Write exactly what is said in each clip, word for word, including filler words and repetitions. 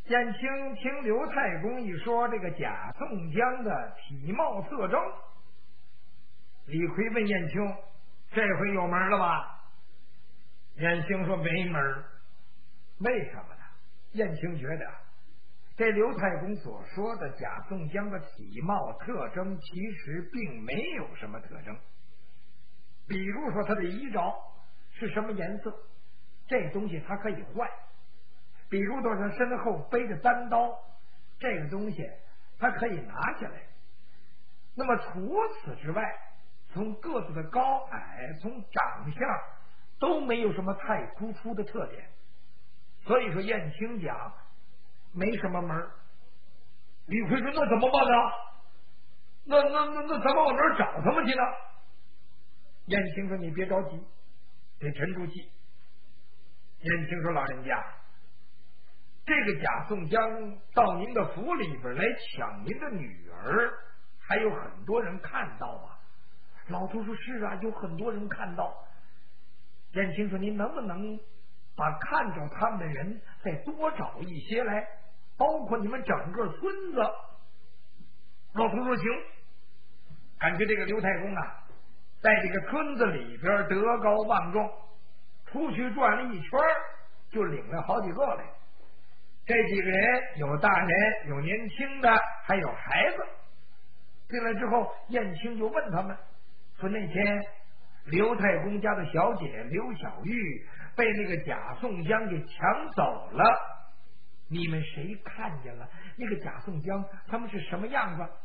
燕青听刘太公一说这个贾宋江的体貌特征，李逵问燕青：“这回有门了吧？”燕青说：“没门。”为什么呢？燕青觉得这刘太公所说的贾宋江的体貌特征其实并没有什么特征，比如说他的衣着是什么颜色，这东西他可以换；比如说他身后背着单刀，这个东西他可以拿下来。那么除此之外，从个子的高矮，从长相都没有什么太突出的特点。所以说燕青讲没什么门。李逵说：“那怎么办呢？那那那那咱们往哪儿找他们去呢？”燕青说：“你别着急，得沉住气。”燕青说：“老人家，这个贾宋江到您的府里边来抢您的女儿，还有很多人看到啊。”老头说：“是啊，有很多人看到。”燕青说：“您能不能把看着他们的人再多找一些来，包括你们整个村子？”老头说：“行。”感觉这个刘太公啊，在这个村子里边德高望重，出去转了一圈，就领了好几个来。这几个人有大人，有年轻的，还有孩子。进来之后，燕青就问他们说：“那天刘太公家的小姐刘小玉被那个贾宋江给抢走了，你们谁看见了？那个贾宋江他们是什么样子？”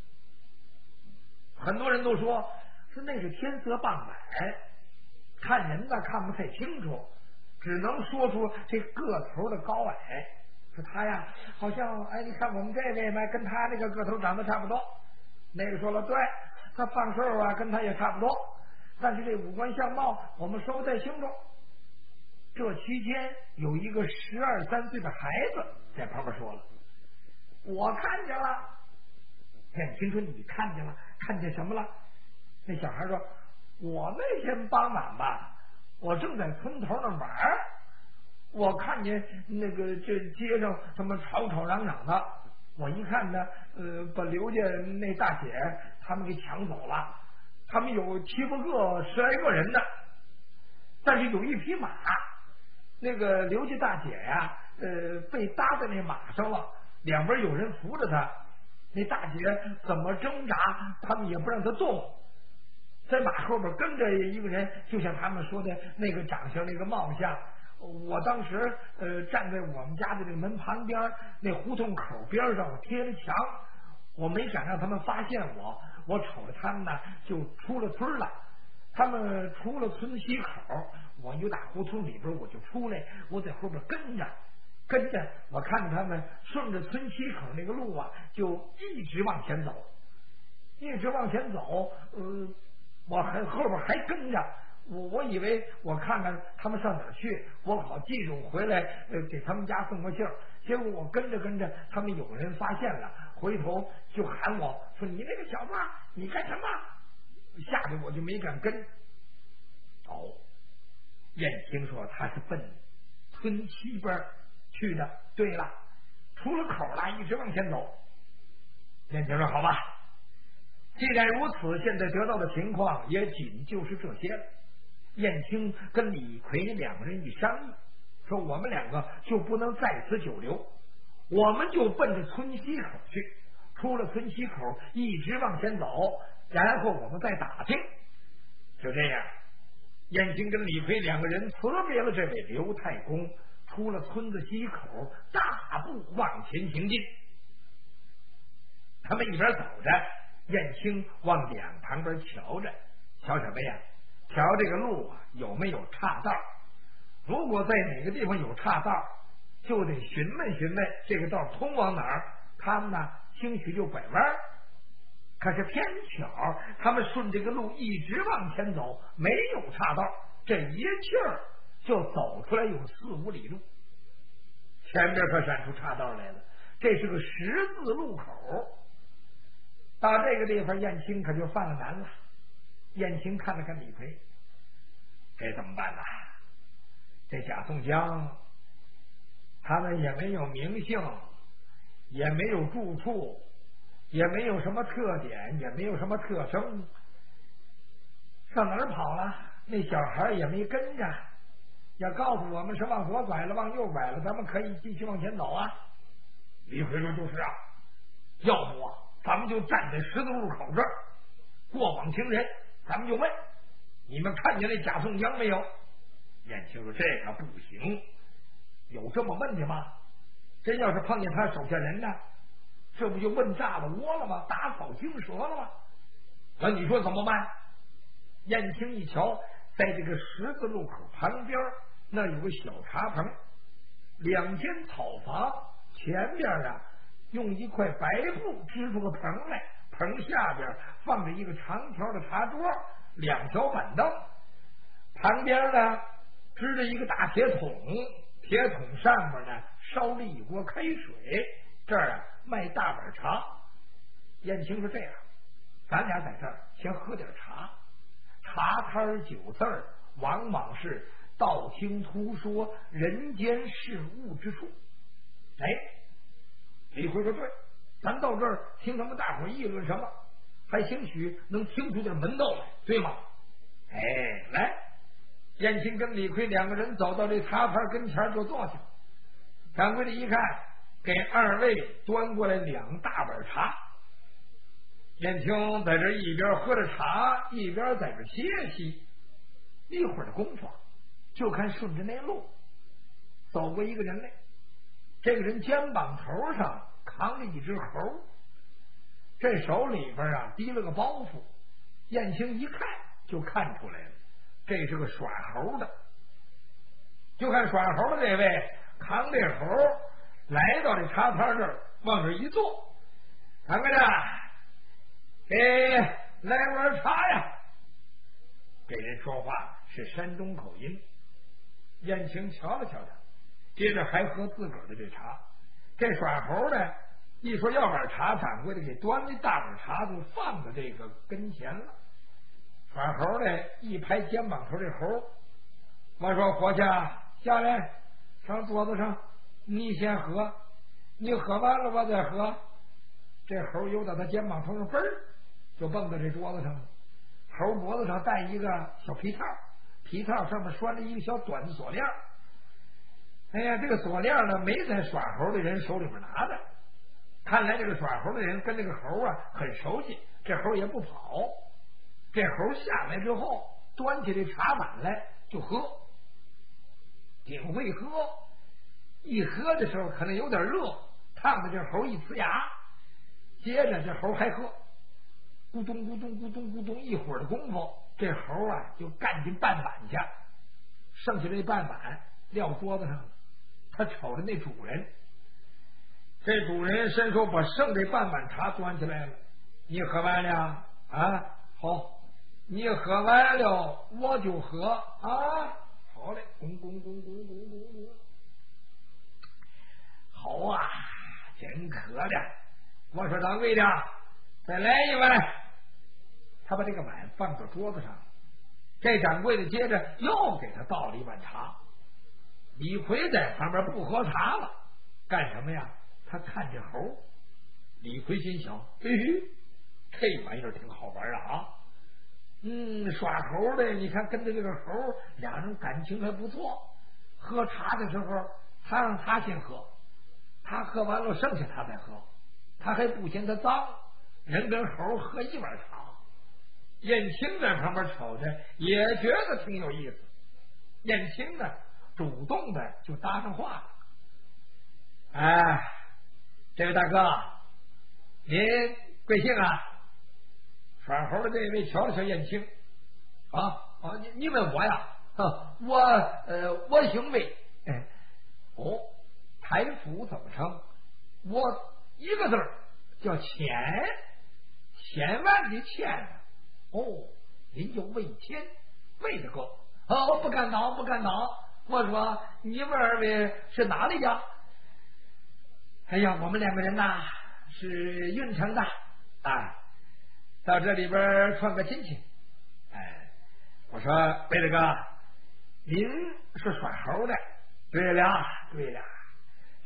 很多人都说是那是天色傍晚，看人呢看不太清楚，只能说出这个头的高矮。说他呀，好像哎，你看我们这位嘛，跟他那个个头长得差不多。那个说了，对，他放瘦啊，跟他也差不多，但是这五官相貌我们说不太清楚。这期间有一个十二三岁的孩子在旁边说了：“我看见了。”燕青说：“你看见了？看见什么了？”那小孩说：“我那天傍晚吧，我正在村头那玩，我看见那个这街上他们吵吵嚷嚷的，我一看呢，呃，把刘家那大姐他们给抢走了，他们有七八个十来个人呢，但是有一匹马，那个刘家大姐呀，呃，被搭在那马上了，两边有人扶着她，那大姐怎么挣扎，他们也不让她动，在马后边跟着一个人，就像他们说的那个长相那个貌相。我当时呃站在我们家的这个门旁边，那胡同口边上，我贴着墙，我没想让他们发现我，我瞅着他们呢就出了村了。他们出了村西口，我就打胡同里边我就出来，我在后边跟着跟着，我看着他们顺着村西口那个路啊，就一直往前走，一直往前走，呃，我还后边还跟着。我我以为我看看他们上哪儿去，我好记住回来呃给他们家送个信儿。结果我跟着跟着，他们有人发现了，回头就喊我说：“你那个小子，你干什么？”吓得我就没敢跟。哦，燕青说他是奔村西边去的。对了，出了口了，一直往前走。燕青说：“好吧，既然如此，现在得到的情况也仅就是这些了。”燕青跟李逵两个人一商议，说我们两个就不能在此久留，我们就奔着村西口去，出了村西口一直往前走，然后我们再打听。就这样，燕青跟李逵两个人辞别了这位刘太公，出了村子西口，大步往前行进。他们一边走着，燕青往两旁边瞧着，瞧什么呀？瞧这个路啊有没有岔道，如果在哪个地方有岔道，就得询问询问这个道通往哪儿，他们呢兴许就拐弯。可是偏巧他们顺这个路一直往前走，没有岔道，这一气儿就走出来有四五里路，前边可闪出岔道来了，这是个十字路口。到这个地方，燕青可就犯了难了。燕青看了看李逵，该怎么办呢？这贾宋江他们也没有名姓，也没有住处，也没有什么特点，也没有什么特征，上哪儿跑了？那小孩也没跟着，要告诉我们是往左拐了，往右拐了，咱们可以继续往前走啊。李逵说：“就是啊，要不啊，咱们就站在十字路口这儿，过往行人，咱们就问你们看见那贾宋江没有？”燕青说：“这个不行，有这么问的吗？真要是碰见他手下人呢，这不就问炸了窝了吗？打草惊蛇了吗？那你说怎么办？”燕青一瞧，在这个十字路口旁边那有个小茶棚，两间草房，前边啊用一块白布支出个棚来，棚下边放着一个长条的茶桌，两条板凳，旁边呢支着一个大铁桶，铁桶上面呢烧了一锅开水，这儿啊卖大碗茶。燕青说：“这样，咱俩在这儿先喝点茶。茶摊酒字儿，往往是道听途说人间事物之处。”哎，李逵说：“对，咱到这儿听他们大伙议论什么，还兴许能听出点门道来，对吗？”哎，来，燕青跟李逵两个人走到这茶摊跟前就坐下。掌柜的一看，给二位端过来两大碗茶。燕青在这一边喝着茶，一边在这歇息。一会儿的功夫，就看顺着那路走过一个人来。这个人肩膀头上扛着一只猴，这手里边啊提了个包袱。燕青一看就看出来了，这是个耍猴的。就看耍猴的这位扛这猴来到这茶摊这儿，往这一坐。掌柜的，给来碗茶呀！这人说话是山东口音。燕青瞧了瞧他，接着还喝自个儿的这茶。这耍猴的一说要碗茶，掌柜的给端那大碗茶就放在这个跟前了。耍猴的一拍肩膀头这猴，我说：“伙计，下来，上桌子上，你先喝，你喝完了我再喝。”这猴游到他肩膀头上，嘣儿就蹦到这桌子上了。猴脖子上戴一个小皮套，皮套上面拴着一个小短的锁链。哎呀，这个锁链呢没在耍猴的人手里面拿着，看来这个耍猴的人跟这个猴啊很熟悉，这猴也不跑。这猴下来之后，端起这茶碗来就喝，挺会喝。一喝的时候可能有点热，烫的这猴一呲牙。接着这猴还喝，咕咚咕咚咕咚咕咚，一会儿的功夫，这猴啊就干进半碗去，剩下这半碗撂桌子上了。他瞅着那主人，这主人伸手把剩这半碗茶端起来了。你喝完了啊？好，你喝完了我就喝啊。好嘞，咣咣咣咣咣咣咣，好啊，真渴的。我说掌柜的，再来一碗。他把这个碗放到桌子上，这掌柜的接着又给他倒了一碗茶。李逵在旁边不喝茶了，干什么呀？他看这猴。李逵心想：嘿嘿，这玩意儿挺好玩啊！嗯，耍猴的，你看跟着这个猴，俩人感情还不错。喝茶的时候，他让他先喝，他喝完了剩下他再喝，他还不嫌他脏，人跟猴喝一碗茶。燕青在旁边瞅着，也觉得挺有意思。燕青呢，主动的就搭上话了：“哎，这位大哥，您贵姓啊？”耍猴的这位瞧了瞧燕青，啊啊，你你问我呀？啊、我呃，我姓魏。哎，哦，台府怎么称？我一个字儿叫钱，千万的千。哦，您就魏谦，魏大哥。哦，不敢当，不敢当。我说你们二位是哪里呀？哎呀，我们两个人呐是运城的啊，到这里边串个亲戚。哎，我说魏大哥，您是耍猴的？对了，对了，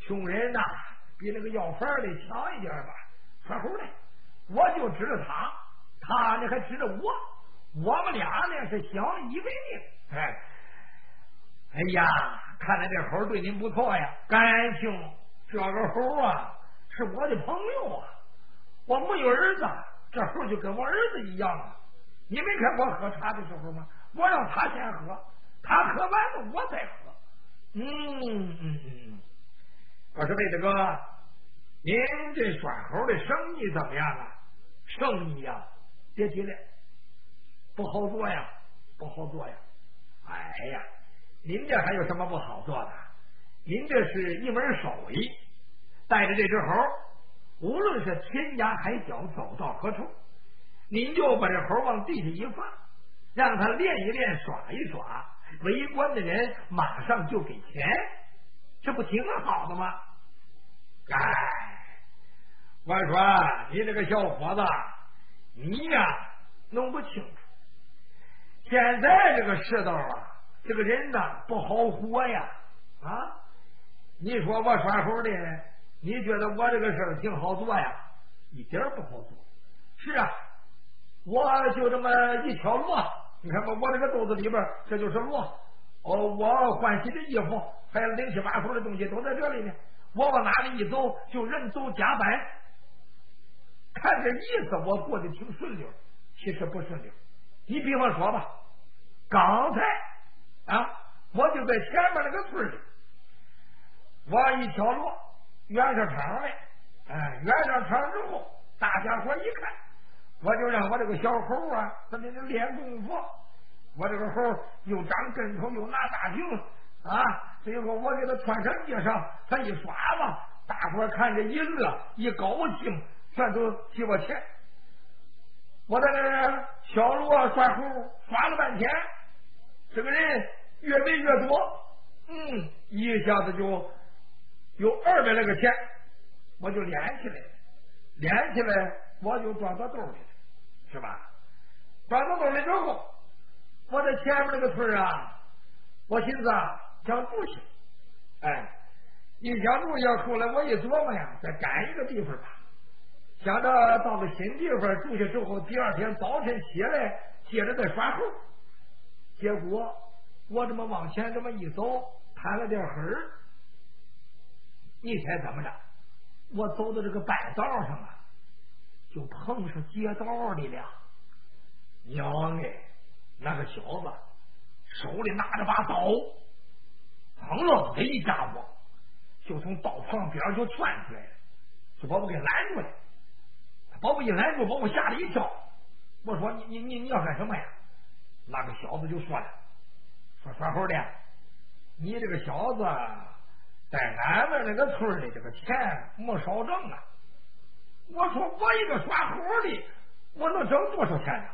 凶人呐、啊，比那个要饭的强一点吧。耍猴的，我就指着他，他呢还指着我，我们俩呢是相依为命。哎，哎呀，看来这猴对您不错呀，感情这个猴啊是我的朋友啊，我没有儿子，这猴就跟我儿子一样啊。你没看我喝茶的时候吗？我让他先喝，他喝完了我再喝。嗯嗯嗯，我说魏大哥，您这耍猴的生意怎么样啊？生意呀，别提了，不好做呀，不好做呀。哎呀，您这还有什么不好做的？您这是一门手艺，带着这只猴，无论是天涯海角，走到何处，您就把这猴往地下一放，让他练一练，耍一耍，围观的人马上就给钱，这不挺好的吗？哎，我说你这个小伙子，你呀弄不清楚，现在这个世道啊，这个人呐不好活呀啊！你说我耍猴的，你觉得我这个事儿挺好做呀？一点不好做。是啊，我就这么一条路，你看吧，我这个肚子里边这就是路。哦，我换洗的衣服，还有零七八糟的东西都在这里呢。我往哪里一走，就人走甲板。看这意思，我过得挺顺溜，其实不顺溜。你比方说吧，刚才啊，我就在前面那个村里，我一条路圆上场来，哎，圆上场之后，大家伙一看，我就让我这个小猴啊，在那里练功夫。我这个猴又长跟头，又拿大腚啊！最后我给他穿上衣裳，他一耍吧，大伙看着一乐，一高兴，全都替我钱。我在那小路啊耍猴耍了半天，这个人越围越多，嗯，一下子就有二百来个钱，我就连起来了，连起来我就装到兜里了，是吧？装到兜里之后，我在前面那个村啊，我寻思啊想住去，哎，一想住下，后来我一琢磨呀，再赶一个地方吧。想着到了新地方住下之后，第二天早晨起来，接着再耍猴。结果我这么往前这么一走，摊了点黑儿，你猜怎么着？我走到这个半道上啊，就碰上街道里了。娘哎，那个小子手里拿着把刀，砰楞的一家伙就从道旁边就窜出来了，就把我给拦住了。把我一拦住，把我吓了一跳。我说：“你你你你要干什么呀？”那个小子就说了：“说耍猴的，你这个小子在俺们那个村里这个钱没少挣啊。”我说：“我一个耍猴的，我能挣多少钱呢？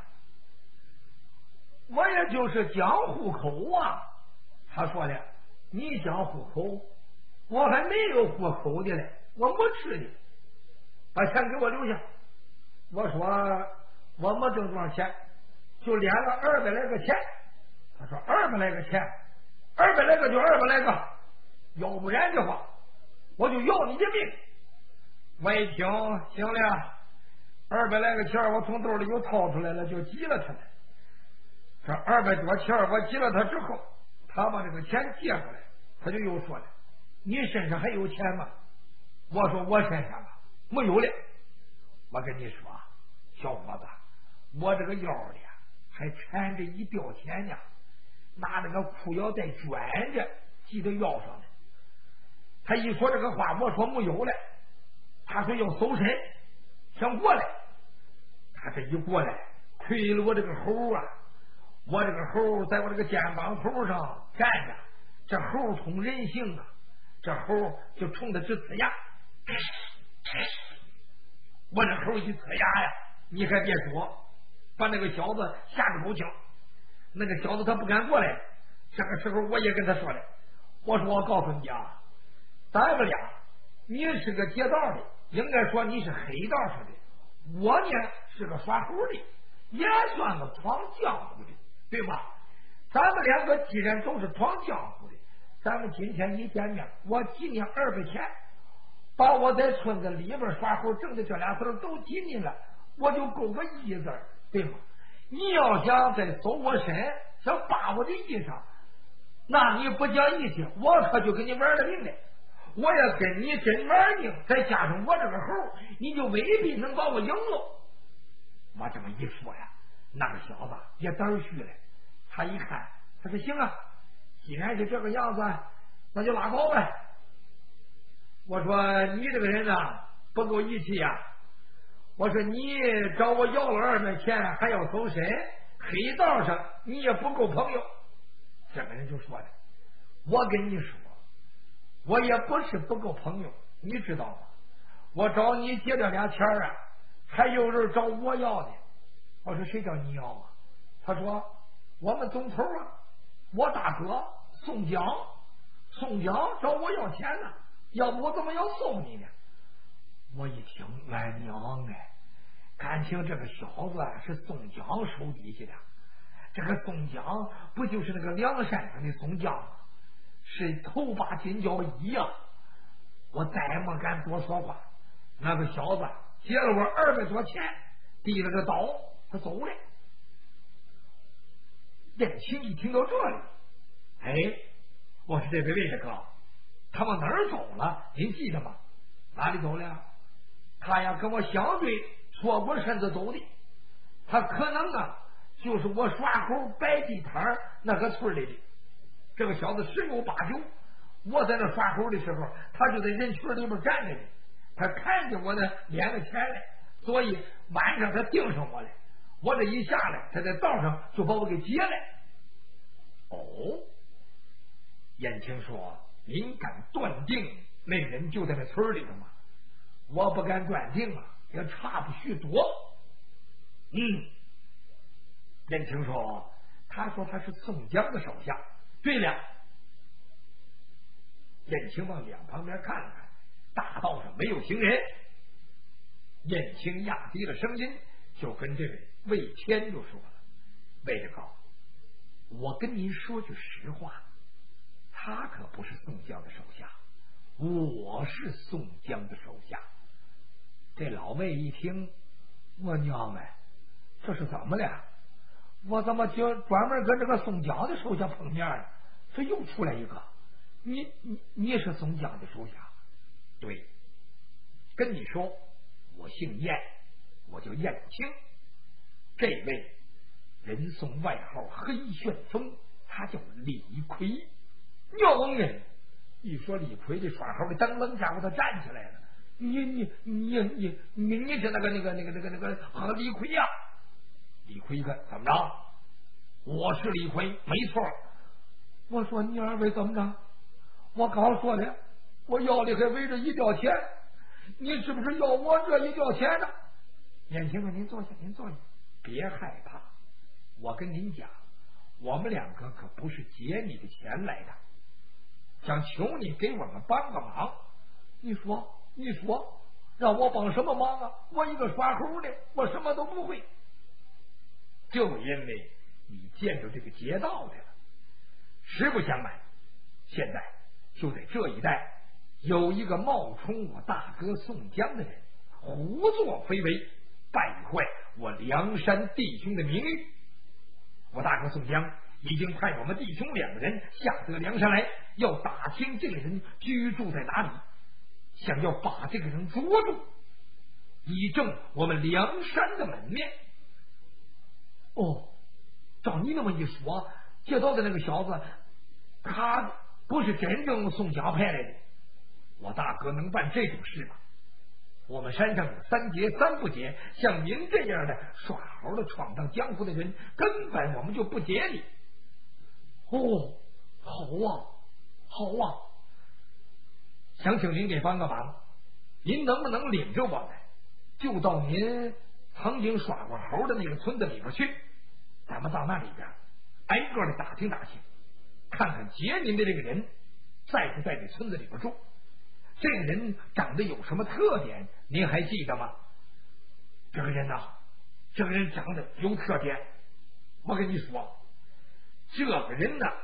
我也就是讲户口啊。”他说的：“你讲户口，我还没有户口的嘞，我没吃的，把钱给我留下。”我说我没挣多少钱，就敛了二百来个钱。他说二百来个钱，二百来个就二百来个，要不然的话我就要你的命。我一听行了，二百来个钱我从兜里又掏出来了，就急了他了。这二百多钱我急了他之后，他把这个钱借过来，他就又说了：“你身上还有钱吗？”我说我身上啊没有了。我跟你说，小伙子，我这个腰里还缠着一吊钱呢，拿那个裤腰带卷着系到腰上的。他一说这个话，我说没有了。他说要搜身，想过来。他这一过来，推了我这个猴啊，我这个猴在我这个肩膀头上站着，这猴通人性啊，这猴就冲他直呲牙。我这猴一呲牙呀，你还别说，把那个小子吓得够呛。那个小子他不敢过来。这个时候我也跟他说了，我说我告诉你啊，咱们俩你是个劫道的，应该说你是黑道上的，我呢是个耍猴的，也算个闯江湖的，对吧？咱们两个既然都是闯江湖的， 咱们今天一见面，我给你二百钱，把我在村子里边耍猴挣的这俩字都给你了，我就够个义字，对吗？你要想再搜我身，想扒我的衣裳，那你不讲义气，我可就跟你玩了命了。我要跟你真玩命，再加上我这个猴，你就未必能把我赢了。我这么一说呀，那个小子也胆虚了。他一看，他说行啊，既然是这个样子，那就拉倒呗。我说你这个人呢、啊、不够义气呀、啊。我说你找我要了二百钱还要搜身，黑道上你也不够朋友。这个人就说了，我跟你说，我也不是不够朋友，你知道吗？我找你借这俩钱啊，还有人找我要的。我说谁找你要啊？他说我们总头啊，我大哥宋江，宋江找我要钱呢，要不我怎么要送你呢？我一听，俺娘哎，感情这个小子是宋江手底下的。这个宋江不就是那个梁山上的宋江吗？是头把金交椅呀！我再没敢多说话。那个小子借了我二百多钱，递了个刀，他走了。燕青一听到这里，哎，我说这位魏大哥，他往哪儿走了？您记得吗？哪里走了？他呀跟我相对错过身子走的，他可能啊就是我耍猴摆地摊那个村里的。这个小子十有八九，我在那耍猴的时候，他就在人群里边站着呢。他看见我呢敛了钱来，所以晚上他盯上我了。我这一下来，他在道上就把我给劫了。哦，燕青说：“您敢断定那人就在那村里头吗？”我不敢断定啊，也差不许多。嗯，燕青说：“他说他是宋江的手下。”对了，燕青往两旁边看看，大道上没有行人。燕青压低了声音，就跟这位魏谦就说了：“魏大哥，我跟您说句实话，他可不是宋江的手下，我是宋江的手下。”这老魏一听，我娘们，这是怎么了？我怎么就专门跟这个宋江的手下碰面了？这又出来一个，你你你是宋江的手下？对，跟你说，我姓燕，我叫燕青。这位人送外号黑旋风，他叫李逵。娘人，一说李逵这耍猴的噔楞家伙，他站起来了。你你你你你你是那个那个那个那个那个和李逵呀、啊？李逵一看，怎么着？我是李逵，没错。我说你二位怎么着？我刚说的，我要的还围着一吊钱，你是不是要我这一吊钱呢？年轻人，您坐下，您坐下，别害怕。我跟您讲，我们两个可不是劫你的钱来的，想求你给我们帮个忙。你说，你说，让我帮什么忙啊？我一个耍猴的，我什么都不会。就因为你见着这个劫道的了。实不相瞒，现在就在这一带有一个冒充我大哥宋江的人，胡作非为，败坏我梁山弟兄的名誉。我大哥宋江已经派我们弟兄两个人下得梁山来，要打听这个人居住在哪里，想要把这个人捉住，以正我们梁山的门面。哦，照你那么一说，劫道的那个小子，他不是真正宋江派来的。我大哥能办这种事吗？我们山上有三劫三不劫，像您这样的耍猴的闯荡江湖的人，根本我们就不劫你。哦，好啊，好啊，想请您给帮个忙，您能不能领着我们，就到您曾经耍过猴的那个村子里边去？咱们到那里边挨个的打听打听，看看劫您的这个人在不在这村子里边住，这个人长得有什么特点，您还记得吗？这个人呐、啊，这个人长得有特点。我跟你说，这个人呢，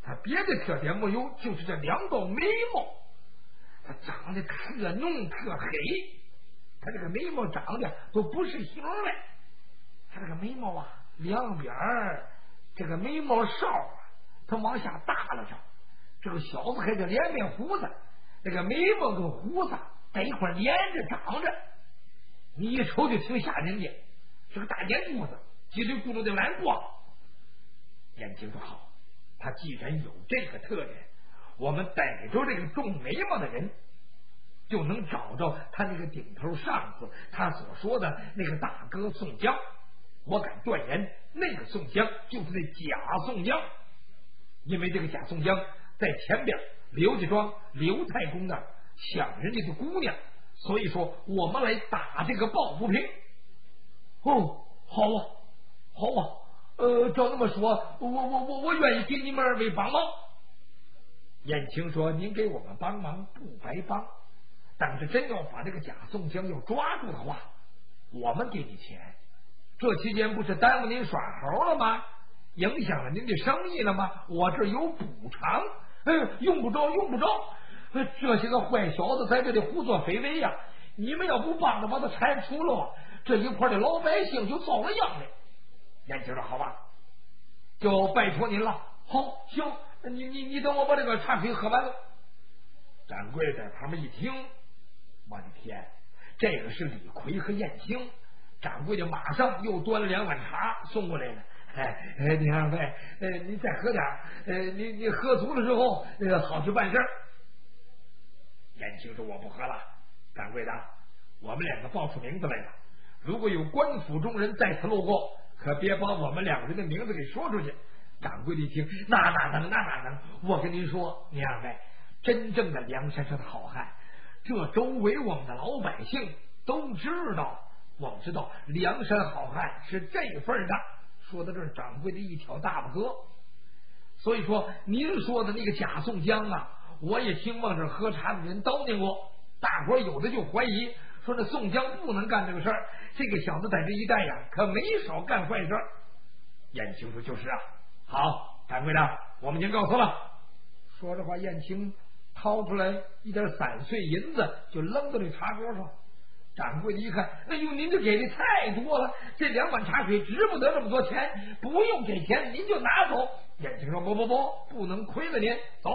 他别的特点没有，就是这两道眉毛，他长得特浓特黑，他这个眉毛长得都不是形的，他这个眉毛啊，两边这个眉毛梢啊，他往下耷拉着。这个小子还是连面胡子，这个眉毛跟胡子在一块连着长着，你一瞅就挺吓人的，是个大眼珠子，叽里咕噜的蓝光。眼睛说好，他既然有这个特点，我们逮着这个种眉毛的人，就能找着他那个顶头上司他所说的那个大哥宋江。我敢断言，那个宋江就是那假宋江，因为这个假宋江在前边刘家庄刘太公那儿抢人家的姑娘，所以说我们来打这个抱不平。哦，好啊，好啊，呃，照那么说，我我我我愿意给你们二位帮忙。燕青说：“您给我们帮忙不白帮，但是真要把这个假宋江要抓住的话，我们给你钱。这期间不是耽误您耍猴了吗？影响了您的生意了吗？我这有补偿。哎，用不着，用不着。这些个坏小子在这里胡作非为呀、啊！你们要不帮着把他铲除了，这一块的老百姓就遭了殃了。”燕青说：“好吧，就拜托您了。好，行，你你你等我把这个茶水喝完了。”掌柜在旁边一听，我的天，这个是李逵和燕青。掌柜的马上又端了两碗茶送过来了。哎哎，你二位，呃，你再喝点，呃，你你喝足了之后，呃，好去办事。燕青说：“我不喝了。掌柜的，我们两个报出名字来了，如果有官府中人在此路过，可别把我们两个人的名字给说出去。”掌柜的一听，那哪能，那哪能？我跟您说，你二位，真正的梁山上的好汉，这周围我们的老百姓都知道。我们知道梁山好汉是这份的。说到这儿，掌柜的一挑大拇哥。所以说您说的那个假宋江啊，我也听往这喝茶的人叨念过，大伙有的就怀疑说这宋江不能干这个事儿，这个小子在这一带呀可没少干坏事。燕青说：“就是啊。好，掌柜的，我们已经告辞了。”说这话，燕青掏出来一点散碎银子，就扔到这茶桌上。掌柜的一看，哎呦，您这给的太多了，这两碗茶水值不得这么多钱，不用给钱，您就拿走。燕青说：“不不不，不能亏了您，走。”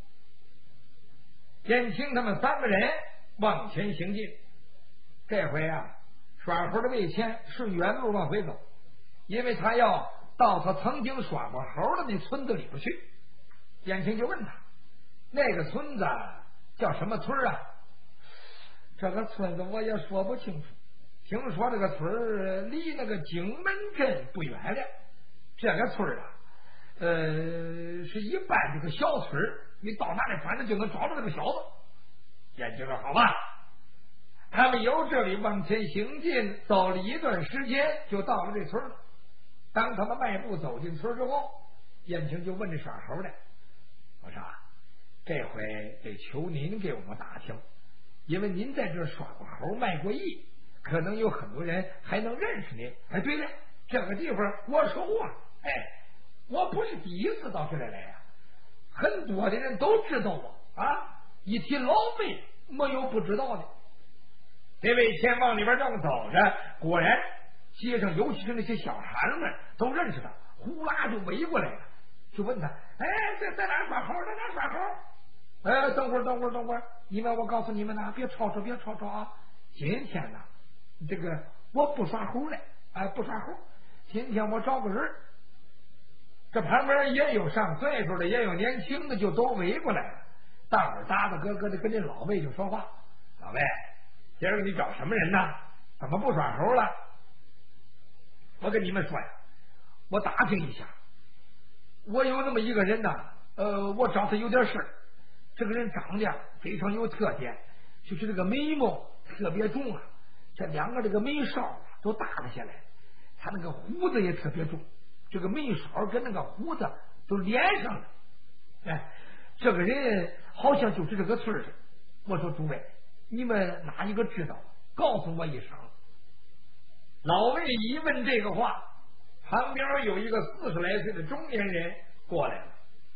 燕青他们三个人往前行进。这回啊，耍猴的魏谦是原路往回走，因为他要到他曾经耍过猴的那村子里边去。燕青就问他，那个村子叫什么村啊？这个村子我也说不清楚，听说这个村离那个景门镇不远了。这个村啊，呃，是一般这个小村，你到哪里反正就能找着这个小子。燕青说：“好吧。”他们由这里往前行进，走了一段时间，就到了这村了。当他们迈步走进村之后，燕青就问这耍猴的：“我说，这回得求您给我们打听。因为您在这耍过猴卖过艺，可能有很多人还能认识您。哎，对了，这个地方我熟啊，哎，我不是第一次到这里来呀、啊，很多的人都知道我啊。一提老魏，没有不知道的。”这位前往里边正走着，果然街上尤其是那些小孩们都认识他，呼啦就围过来了，就问他：“哎，在在哪耍猴？在哪耍猴？”哎，等会儿，等会儿，等会儿！你们，我告诉你们呐，别吵吵，别吵吵啊！今天呢，这个我不耍猴了，哎，不耍猴。今天我找个人，这旁边也有上岁数的，也有年轻的，就都围过来了。大伙儿搭搭咯咯的跟这老魏就说话：“老魏，今儿个你找什么人呢？怎么不耍猴了？”我跟你们说呀，我打听一下，我有那么一个人呐，呃，我找他有点事儿。这个人长得非常有特点，就是这个眉毛特别重啊，这两个这个眉梢都耷拉下来，他那个胡子也特别重，这个眉梢跟那个胡子都连上了。哎，这个人好像就是这个村儿。我说诸位，你们哪一个知道，告诉我一声。老魏一问这个话，旁边有一个四十来岁的中年人过来了。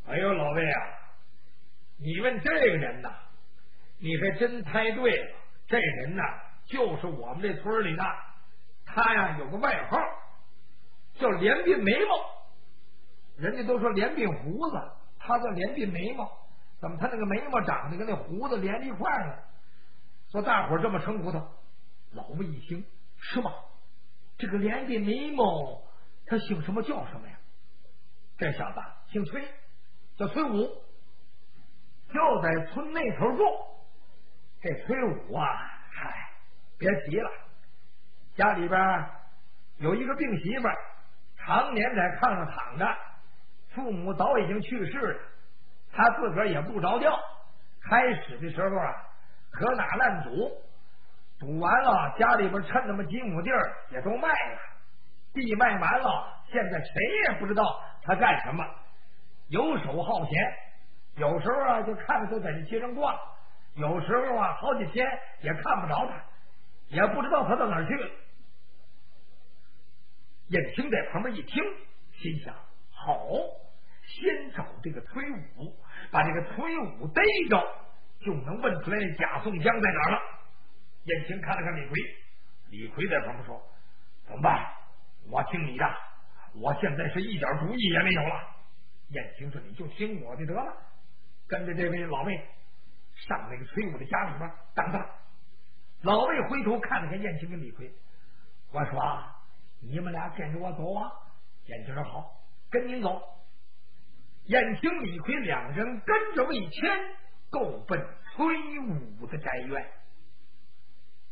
哎呦，老魏啊，你问这个人呐，你还真猜对了。这人呐，就是我们这村里的，他呀有个外号叫连鬓眉毛。人家都说连鬓胡子，他叫连鬓眉毛。怎么他那个眉毛长得跟那胡子连在一块了？说大伙这么称呼他。老魏一听，是吗？这个连鬓眉毛，他姓什么叫什么呀？这小子姓崔，叫崔武，就在村那头住。这崔武啊，嗨，别提了，家里边有一个病媳妇，常年在炕上躺着，父母早已经去世了，他自个儿也不着调。开始的时候啊，可哪烂赌，赌完了，家里边趁那么几亩地儿也都卖了，地卖完了，现在谁也不知道他干什么，游手好闲。有时候啊，就看着他在这街上逛，有时候啊，好几天也看不着他，也不知道他到哪儿去了。燕青在旁边一听，心想：好，先找这个崔武，把这个崔武逮着，就能问出来那贾宋江在哪儿了。燕青看了看李逵，李逵在旁边说：怎么办？我听你的，我现在是一点主意也没有了。燕青说：你就听我的得了，跟着这位老魏上那个崔武的家里边等他。老魏回头看了看燕青跟李逵，我说啊，你们俩跟着我走啊。燕青说：好，跟您走。燕青、李逵两人跟着魏谦，够奔崔武的宅院。